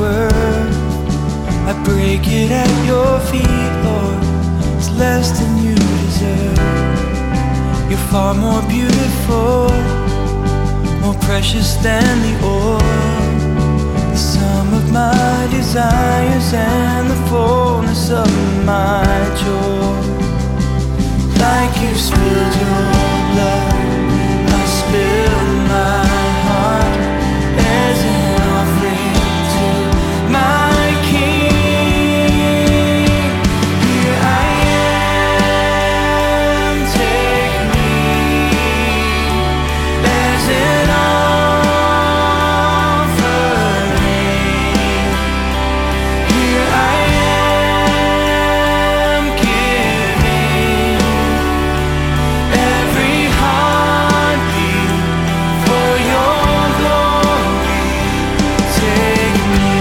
worth. I break it at your feet, Lord. It's less than you deserve. You're far more beautiful, more precious than the oil, the sum of my desires and the fullness of my joy. Like you spilled your blood, I spilled my heart as an offering to my King. Here I am, take me as an offering. Here I am, giving every heartbeat for your glory. Take me.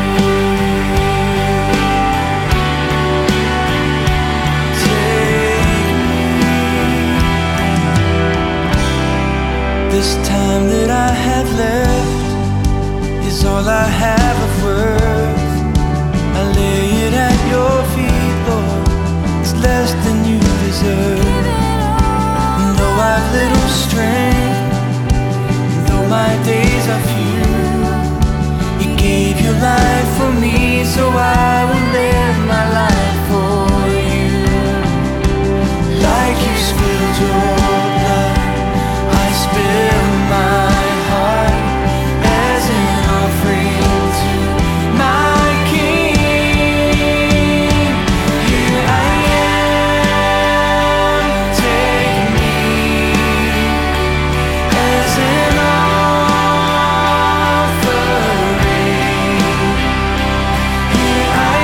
This time that I have left is all I have of worth. I lay it at your feet, Lord. It's less than you deserve. Though I've little strength, though my days are few, you gave your life for me, so I will live my life for you. Like you spilled your blood, I spill my heart as an offering to my King. Here I am, take me as an offering. Here I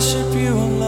worship you alone.